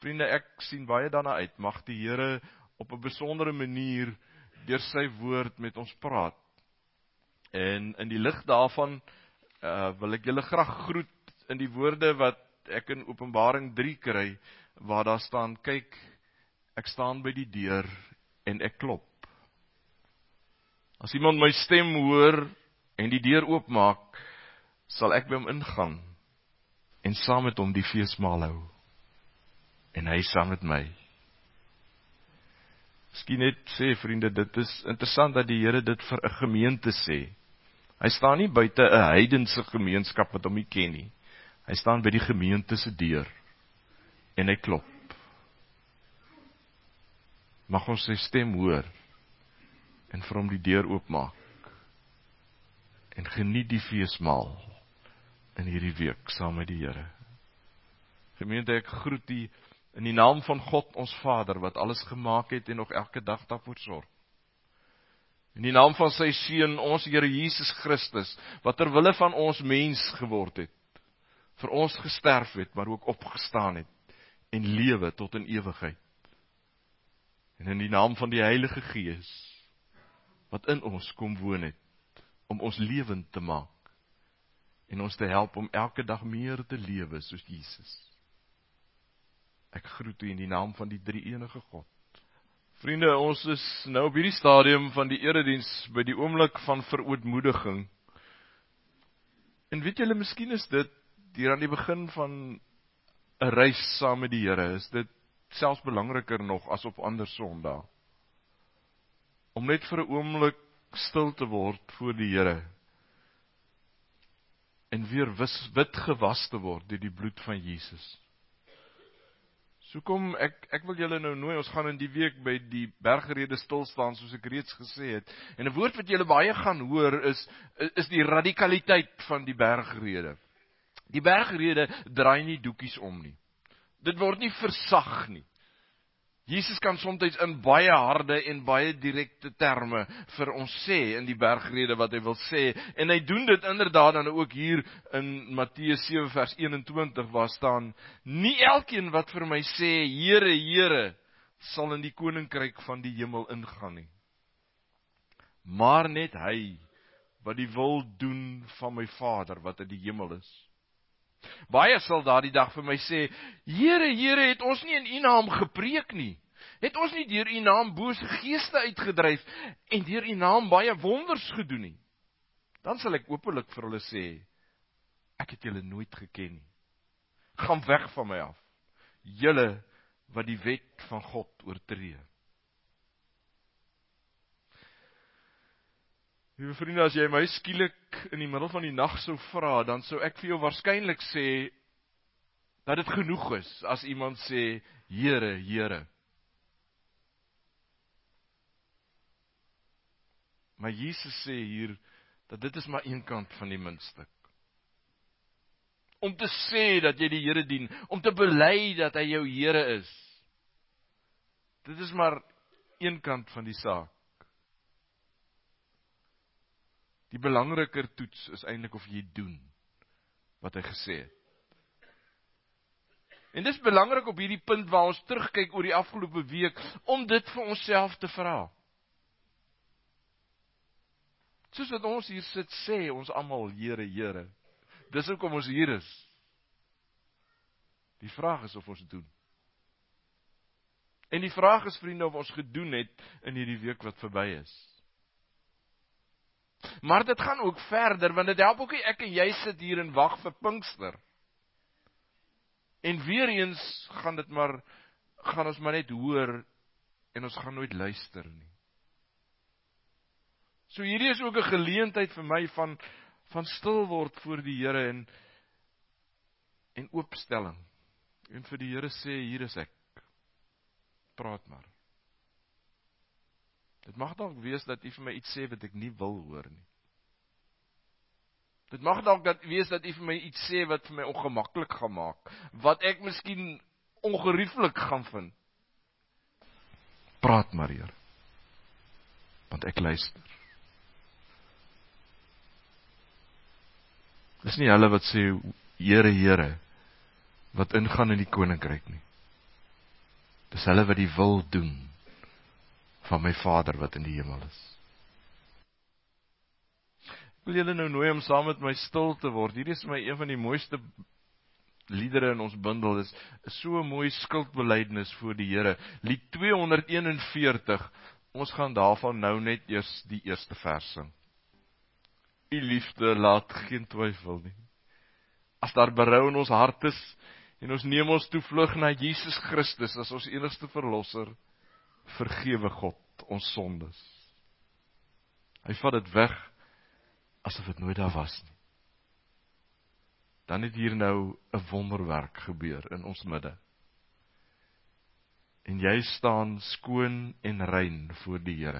Vriende, ek sien baie daarna uit. Mag die Here op 'n besondere manier deur sy woord met ons praat. En in die lig daarvan wil ek julle graag groet in die woorde wat ek in Openbaring 3 kry, waar daar staan, kyk, ek staan by die deur en ek klop. As iemand my stem hoor en die deur oopmaak, sal ek by hom ingaan en saam met hom die feesmaal hou. En hy saam met my. Miskien net sê, vriende, dit is interessant dat die Here dit vir 'n gemeente sê. Hy staan nie buite 'n heidense gemeenskap wat hom nie ken nie. Hy staan by die gemeente se deur en hy klop. Mag ons sy stem hoor en vir hom die deur oopmaak en geniet die feesmaal in hierdie week saam met die Here. Gemeente, ek groet u in die naam van God ons Vader, wat alles gemaak het en nog elke dag daarvoor sorg. In die naam van sy Seun, ons Here Jesus Christus, wat ter wille van ons mens geword het, vir ons gesterf het, maar ook opgestaan het, en lewe tot in ewigheid. En in die naam van die Heilige Gees, wat in ons kom woon het, om ons lewend te maak, en ons te help om elke dag meer te lewe soos Jesus. Ek groet u in die naam van die drie-enige God. Vriende, ons is nou op hierdie stadium van die erediens by die oomblik van verootmoediging. En weet julle, miskien is dit hier aan die begin van 'n reis saam met die Here, is dit selfs belangriker nog as op ander Sondae. Om net vir 'n oomblik stil te word voor die Here en weer wit gewas te word deur die bloed van Jesus. So kom, ek wil julle nou nooi, ons gaan in die week by die bergrede stil staan, soos ek reeds gesê het. En 'n woord wat julle baie gaan hoor is die radikaliteit van die bergrede. Die bergrede draai nie doekies om nie. Dit word nie versag nie. Jesus kan soms in baie harde en baie direkte terme vir ons sê in die bergrede wat hy wil sê. En hy doen dit inderdaad dan ook hier in Matteus 7 vers 21 waar staan: nie elkeen wat vir my sê, Here, Here, sal in die koninkryk van die hemel ingaan nie. Maar net hy wat die wil doen van my Vader wat in die hemel is. Baie sal daardie dag vir my sê, Here, Here, het ons nie in u naam gepreek nie? Het ons nie deur u naam bose geeste uitgedryf en deur u naam baie wonders gedoen nie? Dan sal ek openlik vir hulle sê, ek het julle nooit geken nie. Gaan weg van my af, julle wat die wet van God oortree. Liewe vriende, as jy my skielik in die middel van die nag sou vra, dan sou ek vir jou waarskynlik sê, dat dit genoeg is, as iemand sê, Here, Here. Maar Jesus sê hier, dat dit is maar een kant van die muntstuk. Om te sê dat jy die Here dien, om te bely dat hy jou Here is, dit is maar een kant van die saak. Die belangriker toets is eintlik of jy doen wat hy gesê het. En dis belangrik op hierdie punt waar ons terugkyk oor die afgelope week, om dit vir onsself te vra. Soos wat ons hier sit, sê ons almal, Here, Here. Dis hoekom ons hier is. Die vraag is of ons doen. En die vraag is, vriende, of ons gedoen het in hierdie week wat verby is. Maar dit gaan ook verder, want dit help ook nie ek en jy sit hier en wag vir Pinkster. En weer eens gaan ons maar net hoor, en ons gaan nooit luister nie. So hierdie is ook 'n geleentheid vir my van stil word voor die Here en oopstelling. En vir die Here sê, hier is ek. Praat maar. Dit mag dalk wees dat u vir my iets sê wat ek nie wil hoor nie. Dit mag dalk wees dat u vir my iets sê wat vir my ongemaklik gaan maak, wat ek miskien ongerieflik gaan vind. Praat maar, Here. Want ek luister. Dis nie hulle wat sê, Here, Here, wat ingaan in die koninkryk nie. Dis hulle wat die wil doen van my Vader wat in die hemel is. Ek wil julle nou nooi om saam met my stil te word. Hierdie is my een van die mooiste liedere in ons bundel, is so 'n mooi skuldbelydenis voor die Here. Lied 241, ons gaan daarvan nou net eers die eerste vers sing. U liefde laat geen twyfel nie. As daar berou in ons hart is, en ons neem ons toevlug na Jesus Christus as ons enigste verlosser, vergewe God ons sondes. Hy vat dit weg, asof dit nooit daar was nie. Dan het hier nou 'n wonderwerk gebeur in ons midde. En jy staan skoon en rein voor die Here.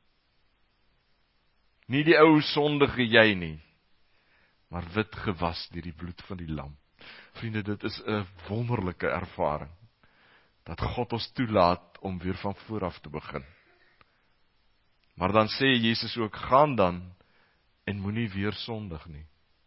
Nie die ou sondige jy nie, maar wit gewas deur die bloed van die lam. Vriende, dit is 'n wonderlike ervaring, dat God ons toelaat om weer van voor af te begin. Maar dan sê Jesus ook, gaan dan, en moenie weer sondig nie.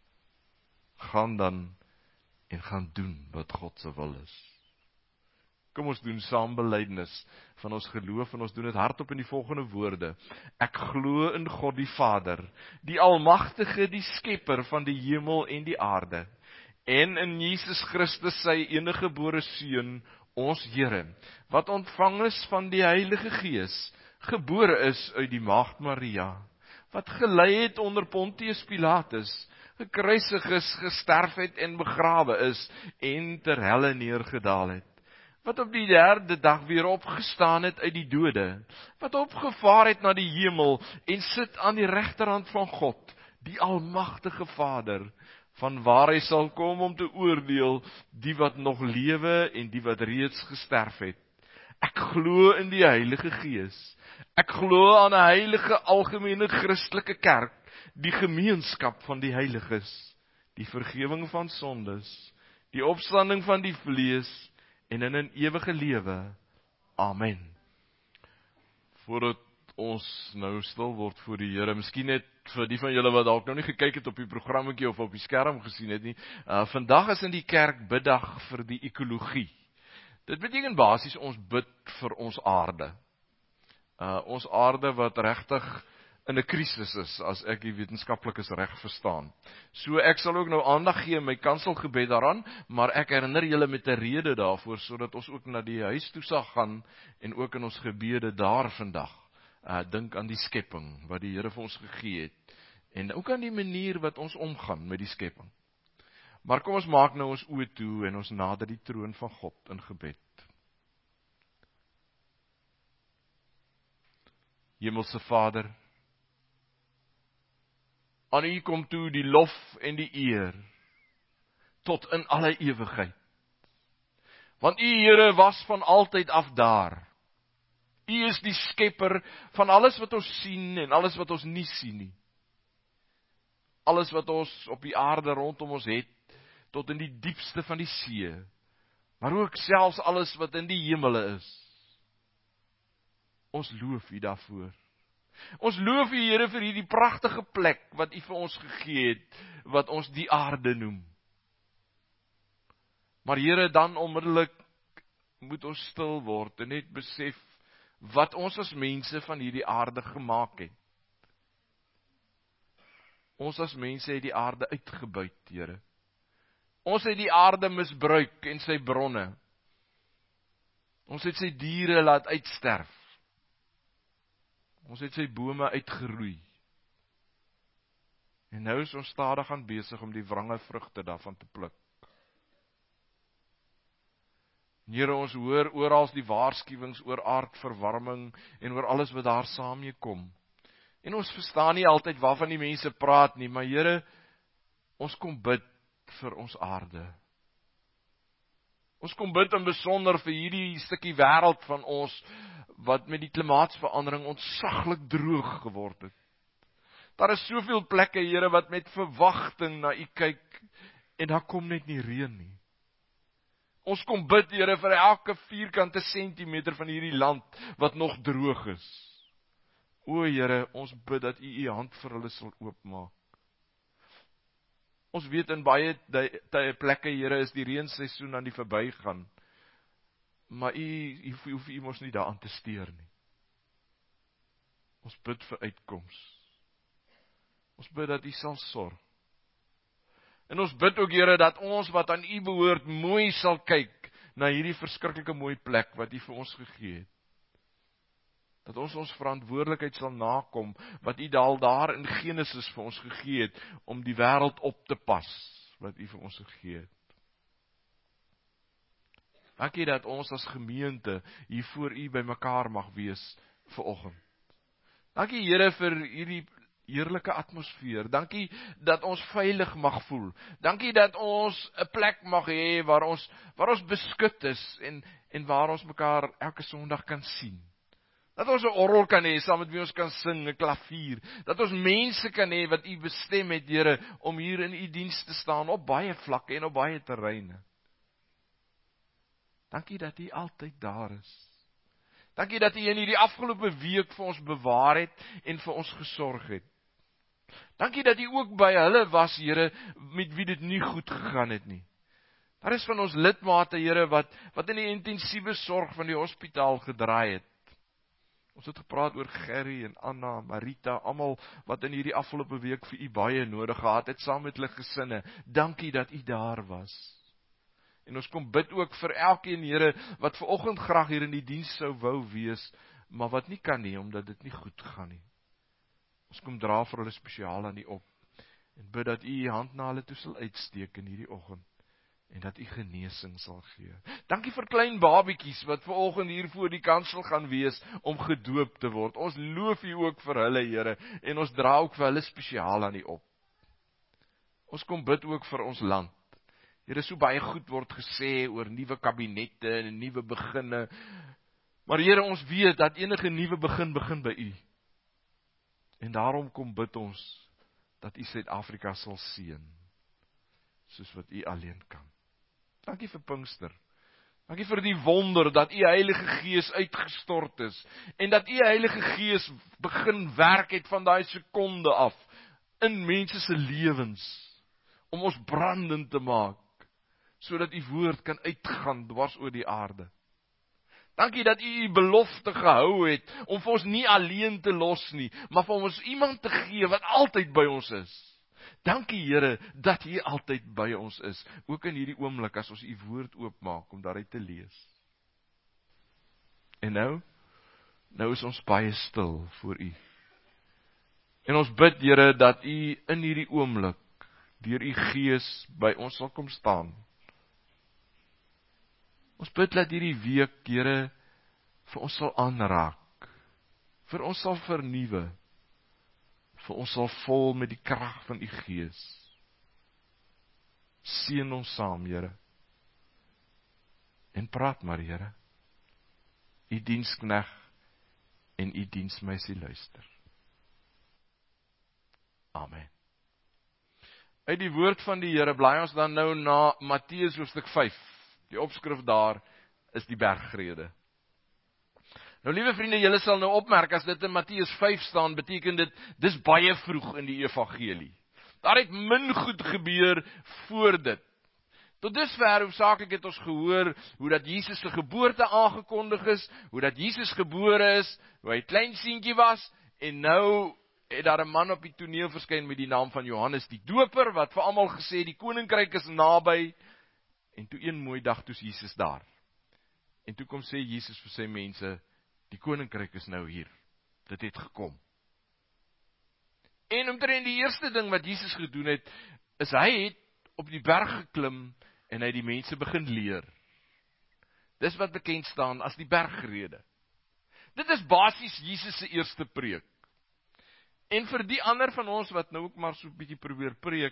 Gaan dan, en gaan doen wat God se wil is. Kom ons doen saam belydenis van ons geloof, en ons doen dit hardop in die volgende woorde. Ek glo in God die Vader, die Almagtige, die Skepper van die hemel en die aarde, en in Jesus Christus sy eniggebore Seun, ons Here, wat ontvang is van die Heilige Gees, gebore is uit die Maagd Maria, wat gelei het onder Pontius Pilatus, gekruisig is, gesterf het en begrawe is, en ter helle neergedaal het, wat op die 3de dag weer opgestaan het uit die dode, wat opgevaar het na die hemel, en sit aan die regterhand van God, die Almagtige Vader, van waar hy sal kom om te oordeel die wat nog lewe en die wat reeds gesterf het. Ek glo in die Heilige Gees. Ek glo aan 'n heilige algemene Christelike kerk, die gemeenskap van die heiliges, die vergifnis van sondes, die opstanding van die vlees en in 'n ewige lewe. Amen. Voordat ons nou stil word voor die Here, miskien net vir die van julle wat dalk nou nie gekyk het op die programmetjie of op die skerm gesien het nie, vandag is in die kerk biddag vir die ekologie. Dit beteken basies ons bid vir ons aarde. Ons aarde wat regtig in 'n krisis is, as ek die wetenskaplikes reg verstaan. So ek sal ook nou aandag gee in my kanselgebed daaraan, maar ek herinner julle met 'n rede daarvoor, sodat ons ook na die huis toe sal gaan, en ook in ons gebede daar vandag, dink aan die skepping, wat die Here vir ons gegee het, en ook aan die manier wat ons omgaan met die skepping. Maar kom ons maak nou ons oë toe, en ons nader die troon van God in gebed. Hemelse Vader, aan U kom toe die lof en die eer, tot in alle ewigheid. Want U, Here, was van altyd af daar. U is die skepper van alles wat ons sien en alles wat ons nie sien nie. Alles wat ons op die aarde rondom ons het, tot in die diepste van die see, maar ook selfs alles wat in die hemele is. Ons loof U daarvoor. Ons loof U, Here, vir hierdie pragtige plek wat U vir ons gegee het, wat ons die aarde noem. Maar Here, dan onmiddellik moet ons stil word en net besef wat ons as mense van hierdie aarde gemaak het. Ons as mense het die aarde uitgebuit, Here. Ons het die aarde misbruik en sy bronne. Ons het sy diere laat uitsterf. Ons het sy bome uitgeroei. En nou is ons stadig aan besig om die wrange vrugte daarvan te pluk. Here, ons hoor oral die waarskuwings oor aardverwarming en oor alles wat daar saamee kom. En ons verstaan nie altyd waarvan die mense praat nie, maar Here, ons kom bid vir ons aarde. Ons kom bid in besonder vir hierdie stukkie wêreld van ons, wat met die klimaatsverandering ontsaglik droog geword het. Daar is soveel plekke, Here, wat met verwagting na U kyk, en daar kom net nie reën nie. Ons kom bid, Here, vir elke vierkante sentimeter van hierdie land, wat nog droog is. O Here, ons bid dat U hand vir hulle sal oopmaak. Ons weet in baie plekke, Here, is die reenseisoen aan die verbygaan. maar u hoef u mos nie daaraan te steur nie. Ons bid vir uitkoms. Ons bid dat u sal sorg. En ons bid ook, Here, dat ons wat aan u behoort, mooi sal kyk na hierdie verskriklike mooi plek wat u vir ons gegee het. Dat ons verantwoordelikheid sal nakom, wat u daar in Genesis vir ons gegee het, om die wêreld op te pas, wat u vir ons gegee het. Dankie dat ons as gemeente hier voor u by mekaar mag wees vanoggend. Dankie, Here, vir hierdie heerlike atmosfeer. Dankie dat ons veilig mag voel. Dankie dat ons 'n plek mag hê waar ons beskut is en waar ons mekaar elke Sondag kan sien. Dat ons 'n orgel kan hê saam met wie ons kan sing, 'n klavier. Dat ons mense kan hê wat u bestem het, Here, om hier in u diens te staan op baie vlakke en op baie terreine. Dankie dat u altyd daar is. Dankie dat u in hierdie afgelope week vir ons bewaar het en vir ons gesorg het. Dankie dat u ook by hulle was, Here, met wie dit nie goed gegaan het nie. Daar is van ons lidmate, Here, wat in die intensiewe sorg van die hospitaal gedraai het. Ons het gepraat oor Gerry en Anna, Marita, almal wat in hierdie afgelope week vir u baie nodig gehad het, saam met hulle gesinne. Dankie dat u daar was. En ons kom bid ook vir elkeen, Here, wat vanoggend graag hier in die diens sou wou wees, maar wat nie kan nie, omdat dit nie goed gaan nie. Ons kom dra vir hulle spesiaal aan u op, en bid dat u u hand na hulle toe sal uitsteek in hierdie oggend, en dat u genesing sal gee. Dankie vir klein babietjies, wat vanoggend hier voor die kansel gaan wees, om gedoop te word. Ons loof u ook vir hulle, Here, en ons dra ook vir hulle spesiaal aan u op. Ons kom bid ook vir ons land. Here, so baie goed word gesê oor nuwe kabinette en nuwe beginne. Maar Here, ons weet dat enige nuwe begin by u. En daarom kom bid ons dat u Suid-Afrika sal seën, soos wat u alleen kan. Dankie vir Pinkster. Dankie vir die wonder dat u Heilige Gees uitgestort is en dat u Heilige Gees begin werk het van daai sekonde af in mense se lewens om ons brandend te maak, sodat u woord kan uitgaan dwars oor die aarde. Dankie dat u belofte gehou het, om vir ons nie alleen te los nie, maar vir ons iemand te gee wat altyd by ons is. Dankie, Here, dat u altyd by ons is, ook in hierdie oomblik as ons u woord oopmaak om daaruit te lees. En nou is ons baie stil voor u. En ons bid, Here, dat u in hierdie oomblik deur u Gees by ons sal kom staan. Ons bid dat hierdie week, Here, vir ons sal aanraak, vir ons sal vernuwe, vir ons sal vol met die krag van u Gees. Seën ons saam, Here. En praat maar, Here. U dienskneg en u diensmeisie luister. Amen. Uit die woord van die Here blaai ons dan nou na Matteus hoofstuk 5. Die opskrif daar is die bergrede. Nou liewe vriende, julle sal nou opmerk, as dit in Matteus 5 staan, beteken dit, dis baie vroeg in die evangelie. Daar het min goed gebeur voor dit. Tot dusver hoofsaaklik het ons gehoor, hoe dat Jesus se geboorte aangekondig is, hoe dat Jesus gebore is, hoe hy klein seentjie was, en nou het daar 'n man op die toneel verskyn met die naam van Johannes die Doper, wat vir almal gesê, die koninkryk is naby, en toe een mooi dag toe is Jesus daar. En toe kom sê Jesus vir sy mense, die koninkryk is nou hier. Dit het gekom. En omtrent die eerste ding wat Jesus gedoen het, is hy het op die berg geklim en hy die mense begin leer. Dis wat bekend staan as die bergrede. Dit is basies Jesus se eerste preek. En vir die ander van ons wat nou ook maar so 'n bietjie probeer preek,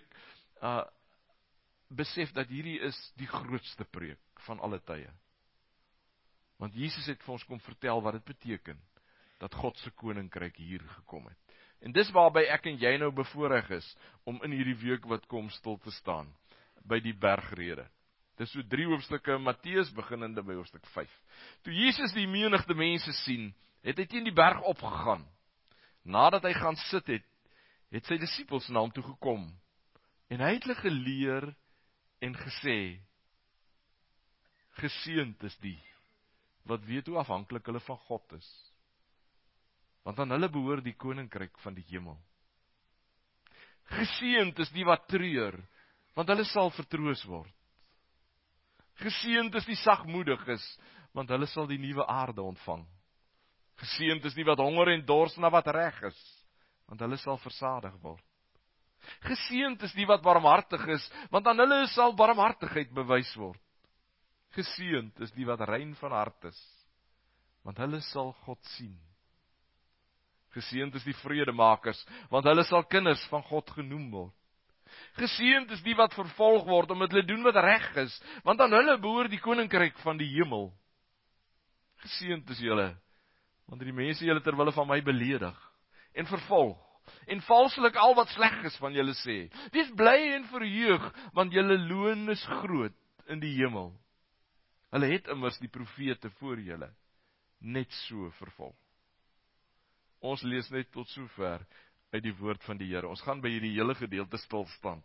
besef dat hierdie is die grootste preek van alle tye. Want Jesus het vir ons kom vertel wat dit beteken, dat God se koninkryk hier gekom het. En dis waarby ek en jy nou bevoorreg is, om in hierdie week wat kom stil te staan, by die bergrede. Dis so 3 hoofstukke in Matteus, beginnende by hoofstuk 5. Toe Jesus die menigte mense sien, het hy teen die berg opgegaan. Nadat hy gaan sit het, het sy disippels na hom toe gekom, en hy het hulle geleer en gesê, geseënd is die wat weet hoe afhanklik hulle van God is. Want aan hulle behoort die koninkryk van die hemel. Geseënd is die wat treur, want hulle sal vertroos word. Geseënd is die sagmoediges, want hulle sal die nuwe aarde ontvang. Geseënd is die wat honger en dors na wat reg is, want hulle sal versadig word. Geseënd is die wat barmhartig is, want aan hulle sal barmhartigheid bewys word. Geseënd is die wat rein van hart is, want hulle sal God sien. Geseënd is die vredemakers, want hulle sal kinders van God genoem word. Geseënd is die wat vervolg word, omdat hulle doen wat reg is, want aan hulle behoort die koninkryk van die hemel. Geseënd is julle, want die mense julle ter wille van my beledig, en vervolg, en valslik al wat sleg is van julle sê. Wees bly en verheug, want julle loon is groot in die hemel. Hulle het immers die profete voor julle net so vervolg. Ons lees net tot sover uit die woord van die Here. Ons gaan by hierdie hele gedeelte stil staan.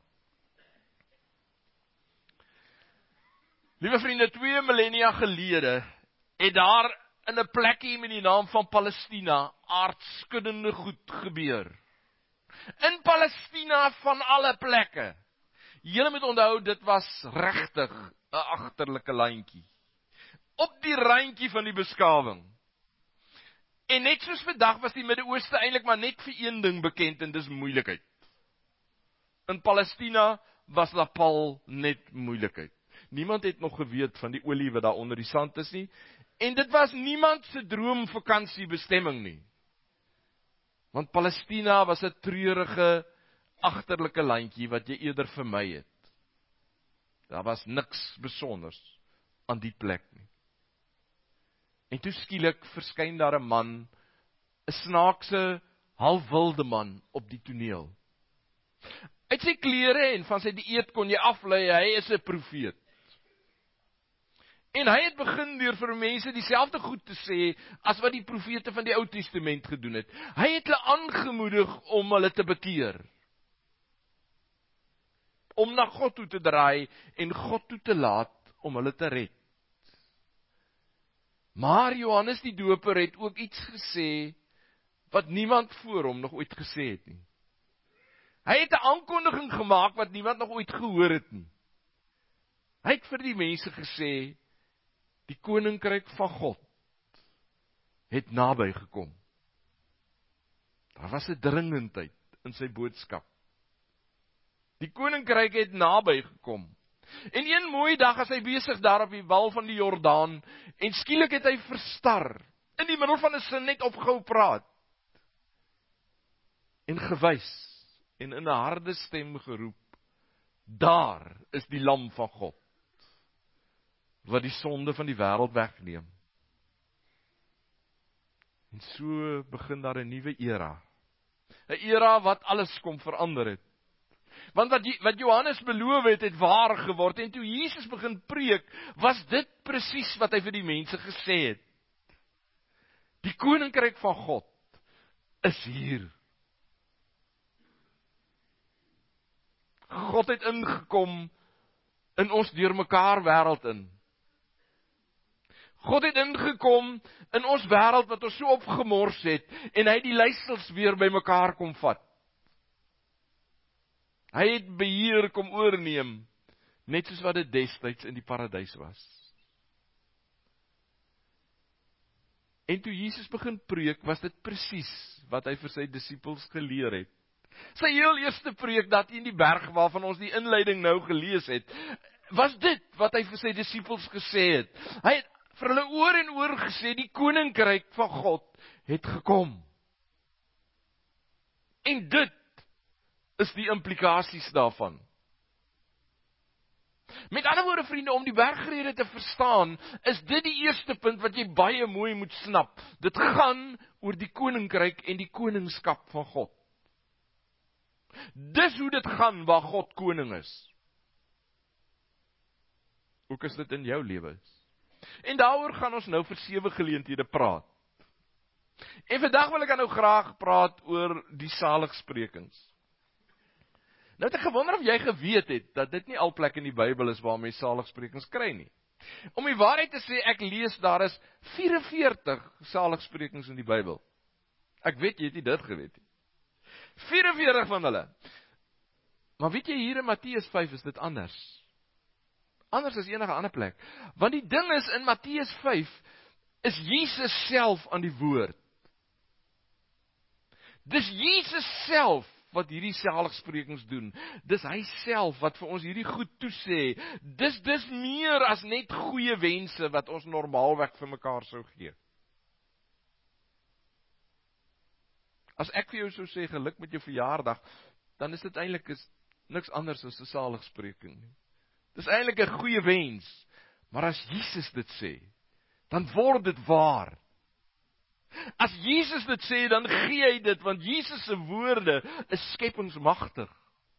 Liewe vriende, 2 millennia gelede het daar in 'n plekkie met die naam van Palestina aardskuddende goed gebeur. In Palestina van alle plekke. Julle moet onthou, dit was regtig 'n agterlike landjie. Op die randjie van die beskawing. En net soos vandag was die Midde-Ooste eintlik maar net vir een ding bekend, en dis moeilikheid. In Palestina was daar pal net moeilikheid. Niemand het nog geweet van die olie wat daar onder die sand is nie, en dit was niemand se droomvakansiebestemming nie. Want Palestina was 'n treurige, agterlike landjie wat jy eerder vermy het. Daar was niks besonders aan die plek nie. En toe skielik verskyn daar 'n man, 'n snaakse, halfwilde man op die toneel. Uit sy klere en van sy dieet kon jy aflei, hy is 'n profeet. En hy het begin deur vir mense dieselfde goed te sê as wat die profete van die Ou Testament gedoen het. Hy het hulle aangemoedig om hulle te bekeer. Om na God toe te draai en God toe te laat om hulle te red. Maar Johannes die Doper het ook iets gesê wat niemand voor hom nog ooit gesê het nie. Hy het 'n aankondiging gemaak wat niemand nog ooit gehoor het nie. Hy het vir die mense gesê, die koninkryk van God het naby gekom. Daar was 'n dringendheid in sy boodskap. Die koninkryk het naby gekom. En een mooi dag as hy besig daar op die wal van die Jordaan, en skielik het hy verstar, in die middel van 'n sin net opgehou praat, en gewys, en in 'n harde stem geroep, daar is die lam van God, wat die sonde van die wêreld wegneem. En so begin daar 'n nuwe era. 'n Era wat alles kom verander het. Want wat Johannes beloof het waar geword, en toe Jesus begin preek, was dit presies wat hy vir die mense gesê het. Die koninkryk van God is hier. God het ingekom in ons deurmekaar wêreld in. God het ingekom in ons wêreld wat ons so opgemors het, en hy het die leiersels weer bymekaar kom vat. Hy het beheer kom oorneem, net soos wat dit destyds in die paradys was. En toe Jesus begin preek, was dit presies wat hy vir sy disippels geleer het. Sy heel eerste preek dat in die berg waarvan ons die inleiding nou gelees het, was dit wat hy vir sy disippels gesê het. Hy het vir hulle oor en oor gesê, die koninkryk van God het gekom. En dit is die implikasies daarvan. Met ander woorde, vriende, om die bergrede te verstaan, is dit die eerste punt wat jy baie mooi moet snap. Dit gaan oor die koninkryk en die koningskap van God. Dis hoe dit gaan waar God koning is. Ook is dit in jou lewe is. En daaroor gaan ons nou vir 7 geleenthede praat. En vandag wil ek nou graag praat oor die saligsprekings. Nou het ek gewonder of jy geweet het, dat dit nie al plek in die Bybel is waar mens saligsprekings kry nie. Om die waarheid te sê, ek lees daar is 44 saligsprekings in die Bybel. Ek weet jy het nie dit geweet nie. 44 van hulle. Maar weet jy, hier in Matteus 5 is dit anders. Anders as enige ander plek. Want die ding is, in Matteus 5 is Jesus self aan die woord. Dis Jesus self wat hierdie saligsprekings doen. Dis hy self wat vir ons hierdie goed toesê. Dis meer as net goeie wense wat ons normaalweg vir mekaar sou gee. As ek vir jou sou sê, geluk met jou verjaardag, dan is dit eintlik niks anders as 'n saligspreking. Dis eintlik 'n goeie wens. Maar as Jesus dit sê, dan word dit waar. As Jesus dit sê, dan gee hy dit, want Jesus se woorde is skepingsmagtig.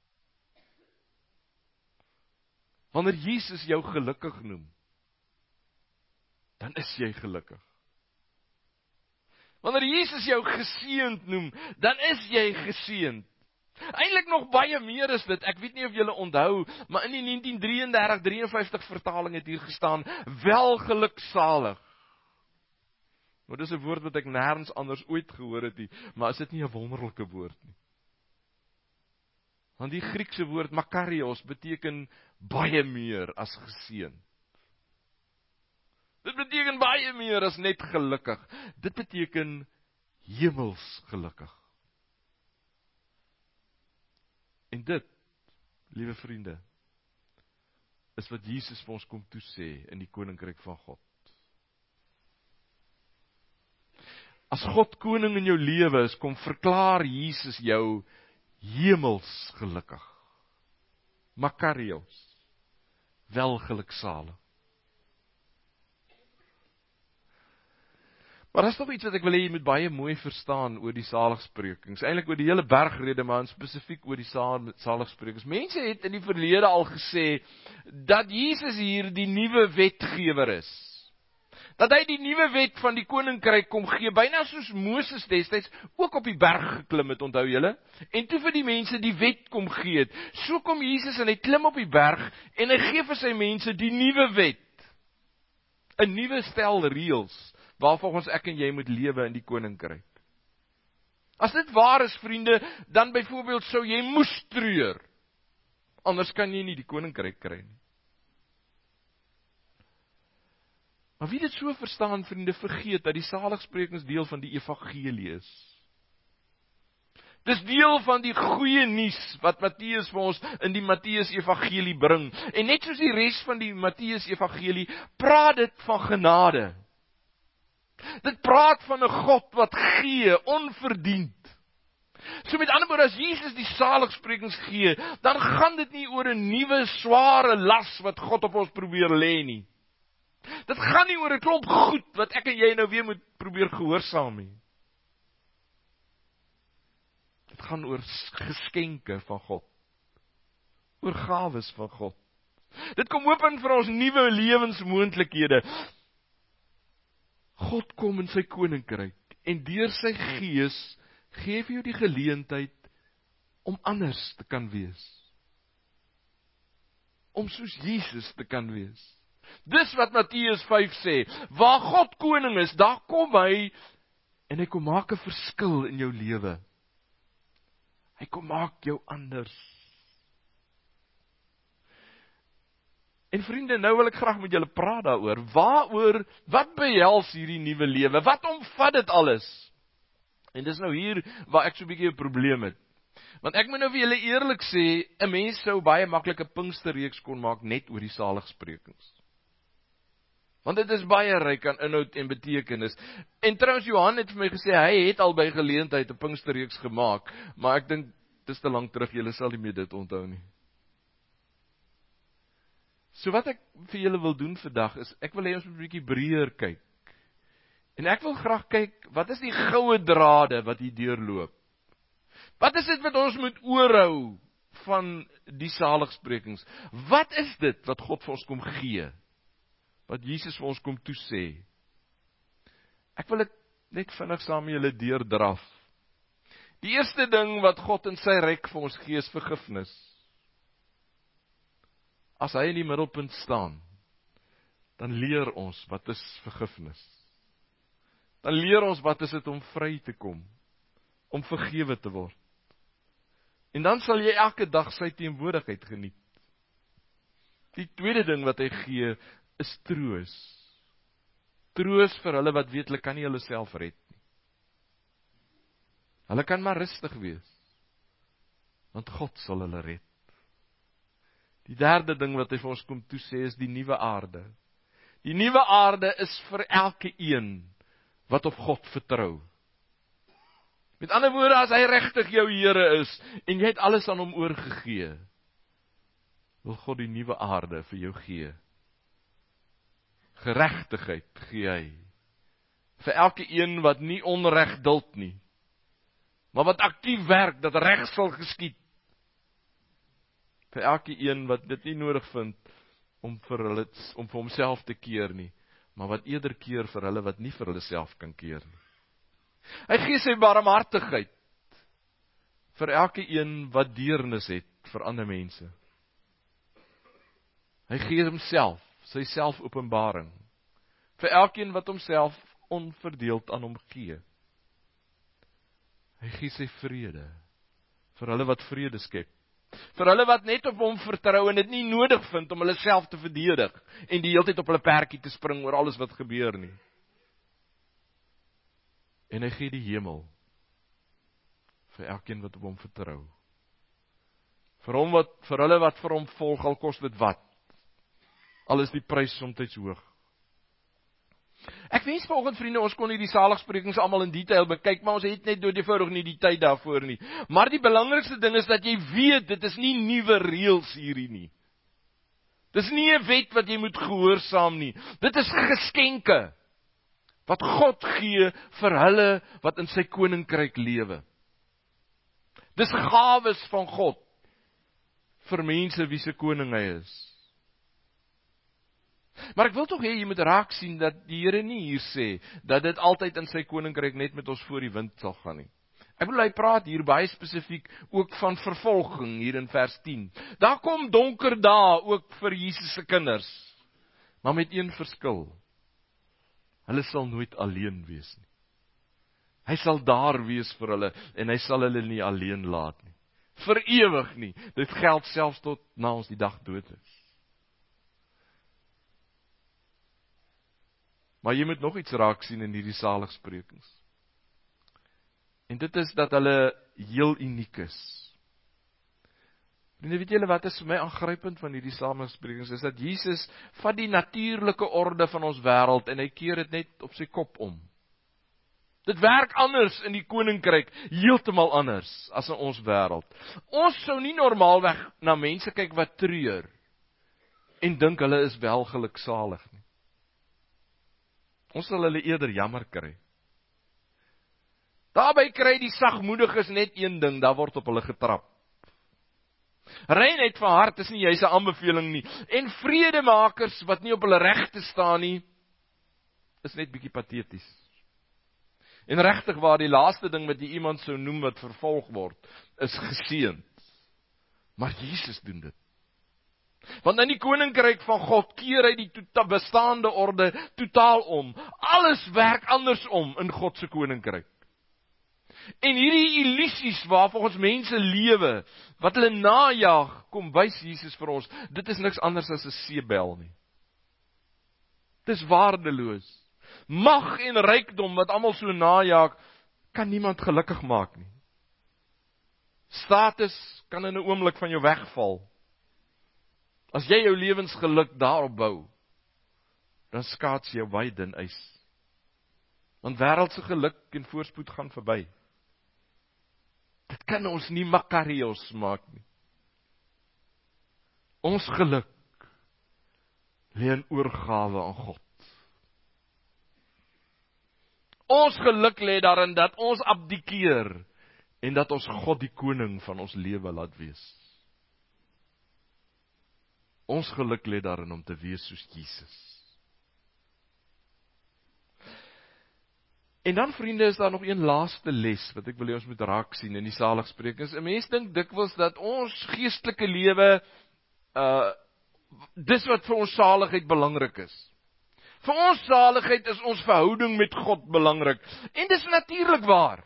Wanneer Jesus jou gelukkig noem, dan is jy gelukkig. Wanneer Jesus jou geseënd noem, dan is jy geseënd. Eintlik nog baie meer is dit. Ek weet nie of julle onthou, maar in die 1933-53 vertaling het hier gestaan, welgeluksalig. Nou, dis 'n woord wat ek nêrens anders ooit gehoor het nie, maar is dit nie 'n wonderlike woord nie? Want die Griekse woord makarios beteken baie meer as geseën. Dit beteken baie meer as net gelukkig. Dit beteken hemels gelukkig. En dit, liewe vriende, is wat Jesus vir ons kom toesê in die koninkryk van God. As God koning in jou lewe is, kom verklaar Jesus jou hemels gelukkig. Makarios, welgeluksalig. Maar daar is nog iets wat ek wil hê jy moet baie mooi verstaan oor die saligsprekings. Eintlik oor die hele bergrede, maar spesifiek oor die saligsprekings. Mense het in die verlede al gesê dat Jesus hier die nuwe wetgewer is. Dat hy die nuwe wet van die koninkryk kom gee, byna soos Moses destyds ook op die berg geklim het, onthou julle? En toe vir die mense die wet kom gee het. So kom Jesus en hy klim op die berg en hy gee vir sy mense die nuwe wet. 'n Nuwe stel reëls waarvolgens ek en jy moet lewe in die koninkryk. As dit waar is, vriende, dan byvoorbeeld sou jy moes treur. Anders kan jy nie die koninkryk kry nie. Maar wie dit so verstaan, vriende, vergeet dat die saligsprekings deel van die evangelie is. Dis deel van die goeie nuus wat Matteus vir ons in die Matteus evangelie bring. En net soos die res van die Matteus evangelie, praat dit van genade. Dit praat van 'n God wat gee, onverdiend. So met ander woorde, as Jesus die saligsprekings gee, dan gaan dit nie oor 'n nuwe sware las wat God op ons probeer lê nie. Dit gaan nie oor 'n klomp goed wat ek en jy nou weer moet probeer gehoorsaam nie. Dit gaan oor geskenke van God. Oor gawes van God. Dit kom open vir ons nuwe lewensmoontlikhede. God kom in sy koninkryk en deur sy gees gee vir jou die geleentheid om anders te kan wees. Om soos Jesus te kan wees. Dis wat Matteus 5 sê. Waar God koning is, daar kom hy en hy kom maak 'n verskil in jou lewe. Hy kom maak jou anders. En vriende, nou wil ek graag met julle praat daaroor. Wat behels hierdie nuwe lewe? Wat omvat dit alles? En dis nou hier waar ek so 'n bietjie 'n probleem het. Want ek moet nou vir julle eerlik sê, 'n mens sou baie maklik 'n Pinksterreeks kon maak net oor die saligsprekings. Want dit is baie ryk aan inhoud en betekenis. En trouens Johan het vir my gesê, hy het al by geleentheid 'n Pinksterreeks gemaak, maar ek dink, dis te lank terug, julle sal nie meer dit onthou nie. So wat ek vir julle wil doen vandag is, ek wil hê ons moet 'n bietjie breër kyk. En ek wil graag kyk, wat is die goue drade wat hier deurloop? Wat is dit wat ons moet oorhou van die saligsprekings? Wat is dit wat God vir ons kom gee? Wat Jesus vir ons kom toesê? Ek wil dit net vinnig saam met julle deurdraf. Die eerste ding wat God in sy ryk vir ons gee is vergifnis. As hy in die middelpunt staan, dan leer ons wat is vergifnis. Dan leer ons wat is dit om vry te kom, om vergewe te word. En dan sal jy elke dag sy teenwoordigheid geniet. Die tweede ding wat hy gee, is troos. Troos vir hulle wat weet, hulle kan nie hulle self red nie. Hulle kan maar rustig wees, want God sal hulle red. Die derde ding wat hy vir ons kom toesê, is die nuwe aarde. Die nuwe aarde is vir elke een wat op God vertrou. Met ander woorde, as hy regtig jou Here is, en jy het alles aan hom oorgegee, wil God die nuwe aarde vir jou gee. Geregtigheid gee hy. Vir elke een wat nie onreg duld nie, maar wat aktief werk, dat reg sal geskied. Vir elke een wat dit nie nodig vind, om vir homself te keer nie, maar wat eerder keer vir hulle wat nie vir hulle self kan keer nie. Hy gee sy barmhartigheid vir elke een wat deernis het vir ander mense. Hy gee homself, sy selfopenbaring, vir elkeen wat homself onverdeeld aan hom gee. Hy gee sy vrede, vir hulle wat vrede skep, vir hulle wat net op hom vertrou en dit nie nodig vind om hulle self te verdedig, en die hele tyd op hulle perdjie te spring oor alles wat gebeur nie. En hy gee die hemel, vir elkeen wat op hom vertrou. Vir hulle wat vir hom volg, al kos dit wat. Al is die prys soms hoog. Ek wens vanoggend, vriende, ons kon hierdie saligsprekings almal in detail bekyk, maar ons het net eenvoudig nie die tyd daarvoor nie. Maar die belangrikste ding is dat jy weet, dit is nie nuwe reëls hierdie nie. Dis nie 'n wet wat jy moet gehoorsaam nie. Dit is geskenke wat God gee vir hulle wat in sy koninkryk lewe. Dis gawes van God vir mense wie se koning hy is. Maar ek wil tog hê jy moet raak sien dat die Here nie hier sê dat dit altyd in sy koninkryk net met ons voor die wind sal gaan nie. Ek bedoel, hy praat hier baie spesifiek ook van vervolging hier in vers 10. Daar kom donker dae ook vir Jesus se kinders, maar met een verskil. Hulle sal nooit alleen wees nie. Hy sal daar wees vir hulle en hy sal hulle nie alleen laat nie. Vir ewig nie. Dit geld selfs tot na ons die dag dood is. Maar jy moet nog iets raak sien in hierdie saligsprekings. En dit is dat hulle heel uniek is. En weet julle wat is vir my aangrypend van hierdie saligsprekings, is dat Jesus vat die natuurlike orde van ons wêreld en hy keer dit net op sy kop om. Dit werk anders in die koninkryk, heeltemal anders as in ons wêreld. Ons sou nie normaalweg na mense kyk wat treur en dink hulle is wel geluksalig nie. Ons sal hulle eerder jammer kry. Daarby kry die sagmoediges net een ding, daar word op hulle getrap. Reinheid van hart is nie juis 'n aanbeveling nie. En vredemakers wat nie op hulle regte staan nie, is net bietjie pateties. En regtig waar, die laaste ding wat jy iemand sou noem wat vervolg word, is geseënd. Maar Jesus doen dit. Want in die koninkryk van God keer hy die bestaande orde totaal om. Alles werk andersom in God se koninkryk. En hierdie illusies waar volgens mense lewe, wat hulle najag, kom wys Jesus vir ons, dit is niks anders as 'n seebel nie. Dit is waardeloos. Mag en rykdom wat almal so najag, kan niemand gelukkig maak nie. Status kan in 'n oomblik van jou wegval. As jy jou lewensgeluk daarop bou, dan skaats jy baie dun ys. Want wêreldse geluk en voorspoed gaan verby. Dit kan ons nie makarios maak nie. Ons geluk lê in oorgawe aan God. Ons geluk lê daarin dat ons abdikeer en dat ons God die koning van ons lewe laat wees. Ons geluk lê daarin om te wees soos Jesus. En dan, vriende, is daar nog een laaste les wat ek wil hê ons moet raak sien in die saligsprekings. 'n Mens dink dikwels dat ons geestelike lewe dis wat vir ons saligheid belangrik is. Vir ons saligheid is ons verhouding met God belangrik. En dis natuurlik waar.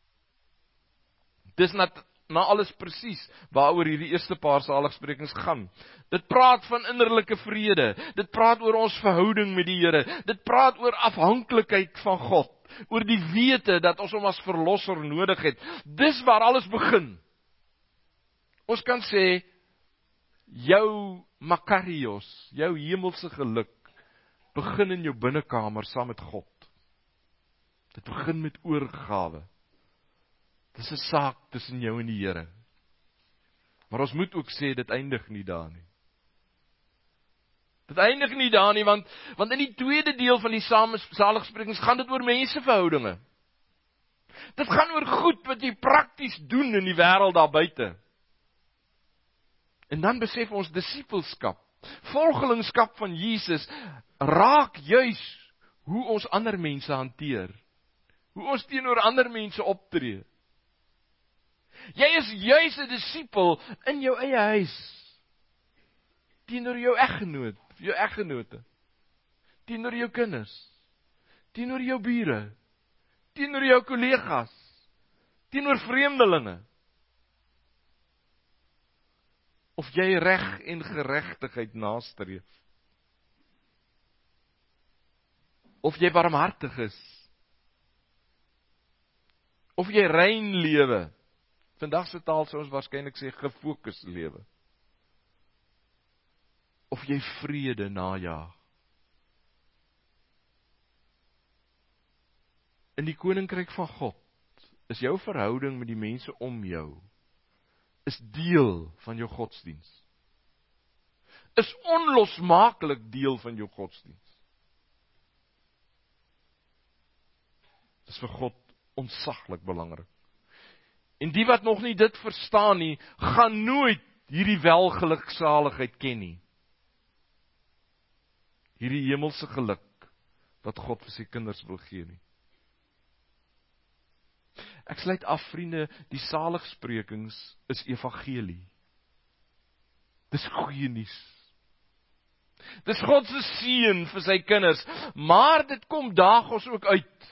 Dis na alles presies waaroor hierdie eerste paar saligsprekings gaan. Dit praat van innerlike vrede. Dit praat oor ons verhouding met die Here. Dit praat oor afhanklikheid van God. Oor die wete dat ons hom as verlosser nodig het. Dis waar alles begin. Ons kan sê, jou makarios, jou hemelse geluk, begin in jou binnekamer saam met God. Dit begin met oorgawe. Dis 'n saak tussen jou en die Here. Maar ons moet ook sê, dit eindig nie daar nie. Dit eindig nie daar nie, want in die tweede deel van die saligsprekings gaan dit oor menseverhoudinge. Dit gaan oor goed wat jy prakties doen in die wêreld daar buite. En dan besef ons disippelskap, volgelingskap van Jesus, raak juis hoe ons ander mense hanteer. Hoe ons teenoor ander mense optree. Jy is juis 'n disipel in jou eie huis. Teenoor jou eggenoot, jou eggenote. Teenoor jou kinders. Teenoor jou bure. Teenoor jou kollegas. Teenoor vreemdelinge. Of jy reg en geregtigheid nastreef. Of jy barmhartig is. Of jy rein lewe. Vandag se taal sou ons waarskynlik sê gefokus lewe. Of jy vrede najaag. In die koninkryk van God is jou verhouding met die mense om jou is deel van jou godsdiens. Is onlosmaaklik deel van jou godsdiens. Dis vir God ontsaglik belangrik. En die wat nog nie dit verstaan nie, gaan nooit hierdie welgeluksaligheid ken nie. Hierdie hemelse geluk wat God vir sy kinders wil gee nie. Ek sluit af, vriende, die saligsprekings is evangelie. Dis goeie nuus. Dis God se seën vir sy kinders, maar dit kom daags ook uit.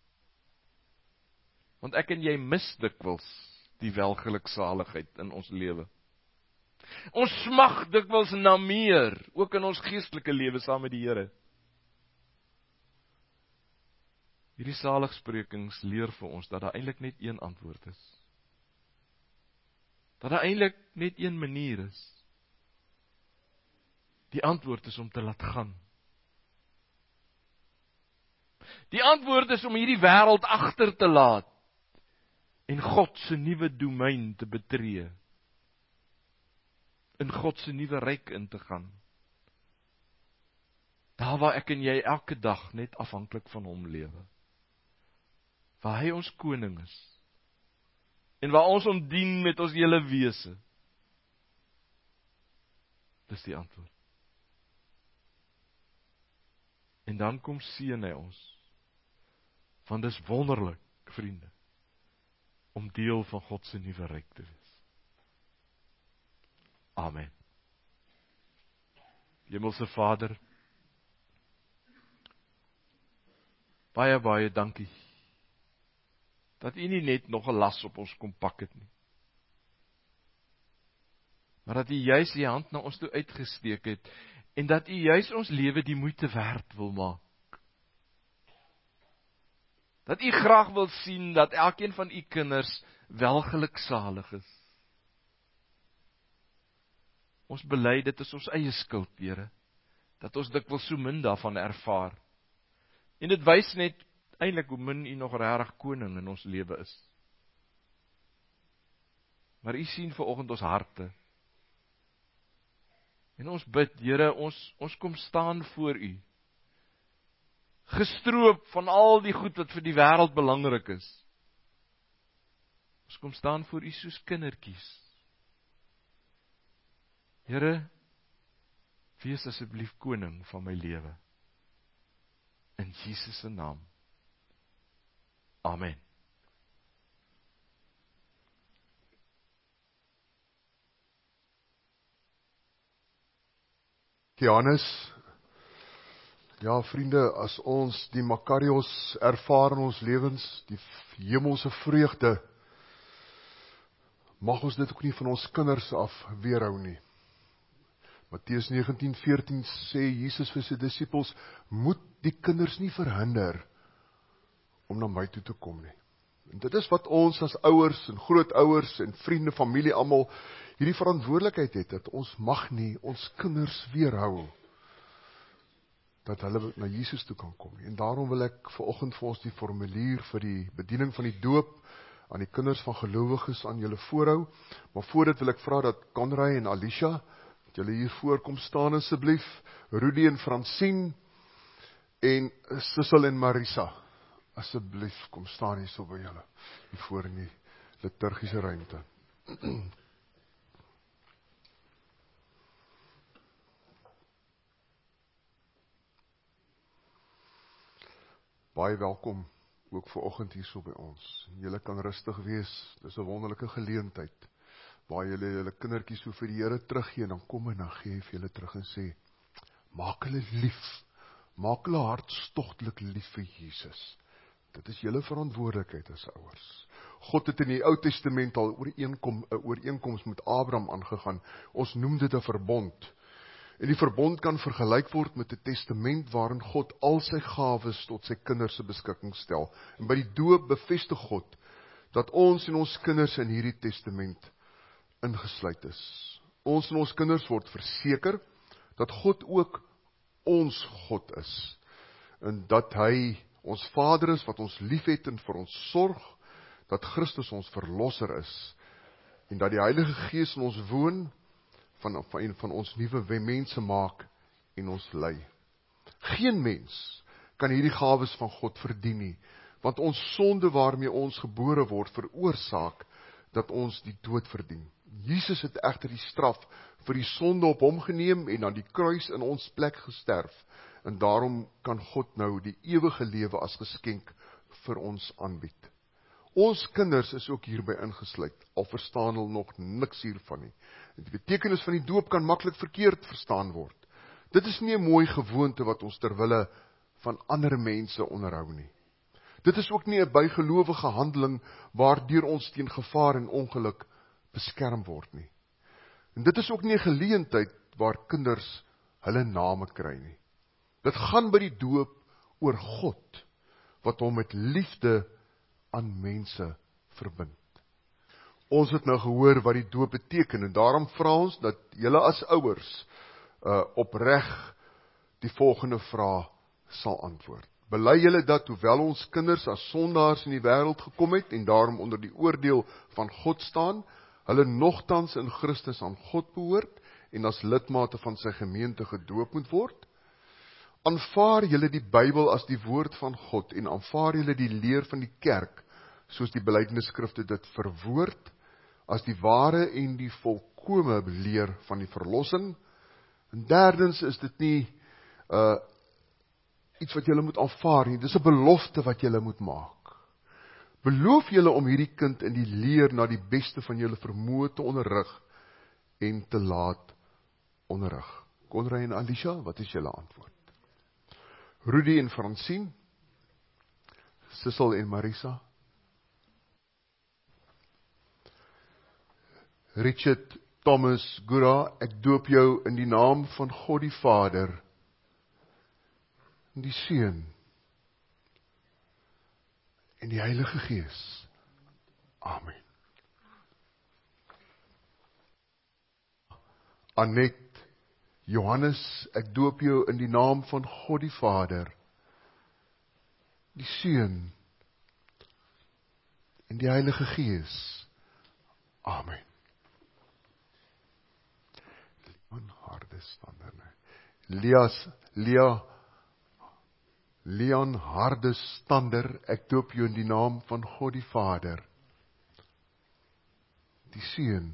Want ek en jy mis dikwels die welgeluksaligheid in ons lewe. Ons smag dikwels na meer, ook in ons geestelike lewe saam met die Here. Hierdie saligsprekings leer vir ons dat daar eintlik net een antwoord is. Dat daar eintlik net een manier is. Die antwoord is om te laat gaan. Die antwoord is om hierdie wêreld agter te laat en God se nuwe domein te betree. In God se nuwe ryk in te gaan. Daar waar ek en jy elke dag net afhanklik van hom lewe. Waar hy ons koning is. En waar ons hom dien met ons hele wese. Dis die antwoord. En dan kom seën hy ons. Want dis wonderlik, vriende, om deel van God se nuwe ryk te wees. Amen. Hemelse Vader, baie dankie, dat U nie net nog 'n las op ons kom pak het nie, maar dat U juis U hand na ons toe uitgesteek het, en dat U juis ons lewe die moeite werd wil maak. Dat U graag wil sien dat elkeen van U kinders welgeluksalig is. Ons bely dit is ons eie skuld, Here, dat ons dikwels so min daarvan ervaar. En dit wys net eintlik hoe min U nog regtig koning in ons lewe is. Maar U sien vanoggend ons harte. En ons bid, Here, ons kom staan voor U. Gestroop van al die goed wat vir die wêreld belangrik is. Ons kom staan voor U soos kindertjies. Here, wees asseblief koning van my lewe. In Jesus se naam. Amen. Johannes, Ja, vriende, as ons die Makarios ervaar in ons lewens, die hemelse vreugde, mag ons dit ook nie van ons kinders af weerhou nie. Matteus 19:14 sê Jesus vir sy disippels, moet die kinders nie verhinder om na my toe te kom nie. En dit is wat ons as ouers en grootouers en vriende, familie almal hierdie verantwoordelikheid het, dat ons mag nie ons kinders weerhou dat hulle na Jesus toe kan kom. En daarom wil ek vanoggend vir ons die formulier vir die bediening van die doop aan die kinders van gelowiges aan julle voorhou. Maar voordat wil ek vra dat Conrad en Alicia, dat julle hier voorkom staan asseblief, Rudy en Francine en Sissel en Marisa, asseblief kom staan hier so by julle, hier voor in die liturgiese ruimte. Baie welkom ook vanoggend hier so by ons. Julle kan rustig wees, dis 'n wonderlike geleentheid, waar julle julle kindertjies so vir die Here teruggee, en dan kom en dan gee vir julle terug en sê, maak hulle lief, maak hulle hartstogtelik lief vir Jesus. Dit is julle verantwoordelikheid as ouers. God het in die Ou Testament al 'n ooreenkoms met Abraham aangegaan. Ons noem dit 'n verbond. En die verbond kan vergelyk word met 'n testament waarin God al sy gawes tot sy kinders se beskikking stel. En by die doop bevestig God dat ons en ons kinders in hierdie testament ingesluit is. Ons en ons kinders word verseker dat God ook ons God is. En dat hy ons Vader is wat ons liefhet en vir ons sorg, dat Christus ons verlosser is en dat die Heilige Gees in ons woon, van ons nuwe mense maak en ons lei. Geen mens kan hierdie gawes van God verdien nie, want ons sonde waarmee ons gebore word veroorsaak dat ons die dood verdien. Jesus het egter die straf vir die sonde op hom geneem en aan die kruis in ons plek gesterf, en daarom kan God nou die ewige lewe as geskenk vir ons aanbied. Ons kinders is ook hierby ingesluit, al verstaan hulle nog niks hiervan nie. Die betekenis van die doop kan maklik verkeerd verstaan word. Dit is nie 'n mooi gewoonte wat ons ter wille van ander mense onderhou nie. Dit is ook nie 'n bygelowige handeling waardeur ons teen gevaar en ongeluk beskerm word nie. En dit is ook nie 'n geleentheid waar kinders hulle name kry nie. Dit gaan by die doop oor God, wat hom met liefde aan mense verbind. Ons het nou gehoor wat die doop beteken, en daarom vra ons dat julle as ouers opreg die volgende vraag sal antwoord. Bely julle dat hoewel ons kinders as sondaars in die wêreld gekom het en daarom onder die oordeel van God staan, hulle nogtans in Christus aan God behoort en as lidmate van sy gemeente gedoop moet word? Aanvaar julle die Bybel as die woord van God en aanvaar julle die leer van die kerk, soos die belydenisskrifte dit verwoord, as die ware en die volkome leer van die verlossing? En derdens is dit nie iets wat julle moet aanvaar nie, dis 'n belofte wat julle moet maak. Beloof julle om hierdie kind in die leer na die beste van julle vermoë te onderrig en te laat onderrig? Conrad en Alicia, wat is julle antwoord? Rudy en Francine, Sissel en Marisa, Richard Thomas Gura, ek doop jou in die naam van God die Vader, en die Seun, en die Heilige Gees. Amen. Annette Johannes, ek doop jou in die naam van God die Vader, die Seun, en die Heilige Gees. Amen. Leon Hardestander, Leon Hardestander, ek doop jou in die naam van God die Vader, die Seun,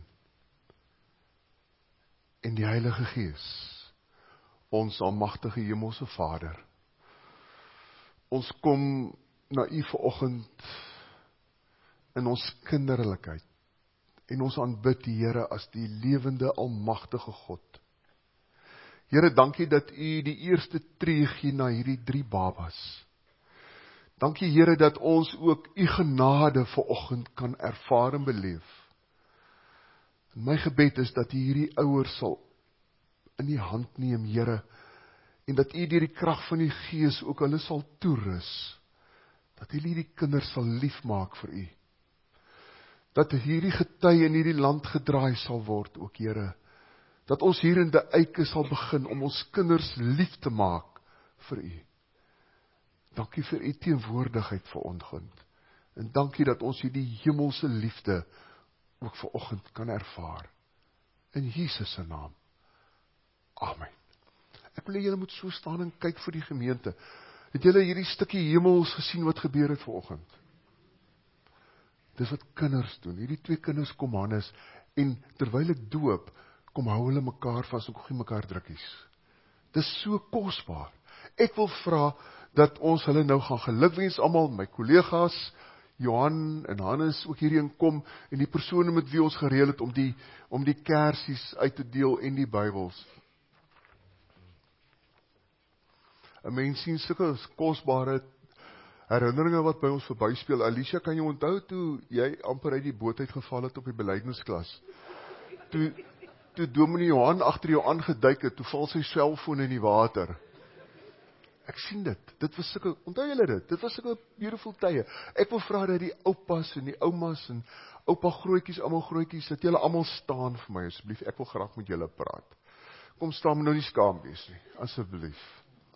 en die Heilige Gees. Ons almagtige hemelse Vader, ons kom na U vanoggend in ons kinderlikheid, en ons aanbid die Here as die lewende almagtige God. Here, dankie dat U die eerste tree gee na hierdie 3 babas. Dankie Here dat ons ook U genade vanoggend kan ervaar en beleef. En my gebed is dat U hierdie ouers sal in die hand neem, Here, en dat U deur die krag van die Gees ook hulle sal toerus. Dat hulle die kinders sal liefmaak vir U. Dat hierdie gety in hierdie land gedraai sal word ook, Here. Dat ons hier in die eike sal begin om ons kinders lief te maak vir U. Dankie vir U teenwoordigheid vanoggend. En dankie dat ons hierdie hemelse liefde ook vanoggend kan ervaar. In Jesus se naam. Amen. Ek wil hê julle moet so staan en kyk vir die gemeente. Het julle hierdie stukkie hemels gesien wat gebeur het vanoggend? Dis wat kinders doen. Hierdie 2 kinders kom Hannes en terwyl ek doop, kom hou hulle mekaar vas en gee mekaar drukkies. Dis so kosbaar. Ek wil vra dat ons hulle nou gaan gelukwens almal, my kollegas, Johan en Hannes ook hierheen kom en die persone met wie ons gereël het om die kersies uit te deel en die Bybels. 'n Mens sien sulke kosbare herinneringe wat by ons verbyspeel. Alicia, kan jy onthou toe jy amper uit die boot uitgeval het op die belydenisklas? Toe Dominee Johan agter jou aangeduik het, toe val sy selfoon in die water. Ek sien dit. Dit was sulke, onthou julle dit? Dit was sulke beautiful tye. Ek wil vra dat die oupas en die oumas en oupa grootjies, almal grootjies, dat julle almal staan vir my asseblief. Ek wil graag met julle praat. Kom staan, moet nou nie skaam wees nie, asseblief.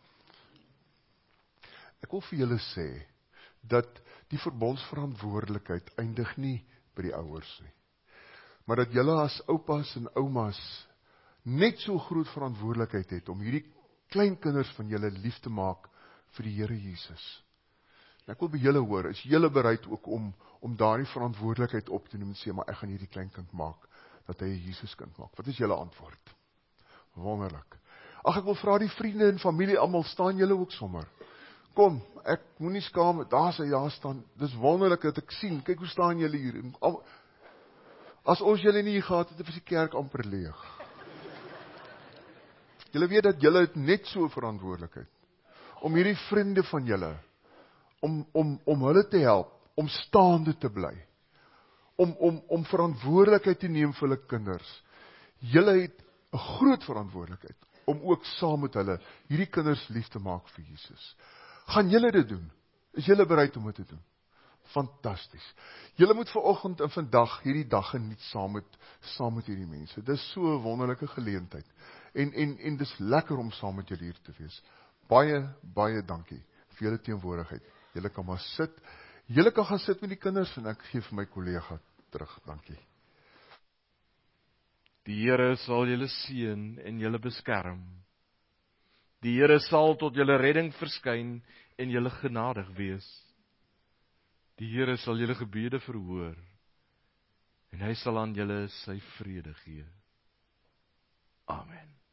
Ek wil vir julle sê dat die verbondsverantwoordelikheid eindig nie by die ouers nie. Maar dat julle as oupas en oumas net so groot verantwoordelikheid het om hierdie kleinkinders van julle lief te maak vir die Here Jesus. En ek wil by julle hoor, is julle bereid ook om daardie verantwoordelikheid op te neem en sê, maar ek gaan hierdie kleinkind maak, dat hy 'n Jesuskind maak? Wat is julle antwoord? Wonderlik. Ag, ek wil vra die vriende en familie almal, staan julle ook sommer? Kom, ek moenie skaam, daar sy ja staan. Dis wonderlik dat ek sien. Kyk hoe staan julle hier. As ons julle nie gehad het, was die kerk amper leeg. Julle weet dat julle het net so verantwoordelikheid om hierdie vriende van julle om hulle te help, om staande te bly. Om verantwoordelikheid te neem vir hulle kinders. Julle het 'n groot verantwoordelikheid om ook saam met hulle hierdie kinders lief te maak vir Jesus. Gaan julle dit doen? Is julle bereid om dit te doen? Fantasties. Julle moet vanoggend en vandag hierdie dag geniet saam met hierdie mense. Dis so 'n wonderlike geleentheid. En dis lekker om saam met julle hier te wees. Baie dankie vir julle teenwoordigheid. Julle kan maar sit. Julle kan gaan sit met die kinders en ek gee vir my kollega terug. Dankie. Die Here sal julle seën en julle beskerm. Die Here sal tot julle redding verskyn en julle genadig wees. Die Here sal julle gebede verhoor en hy sal aan julle sy vrede gee. Amen.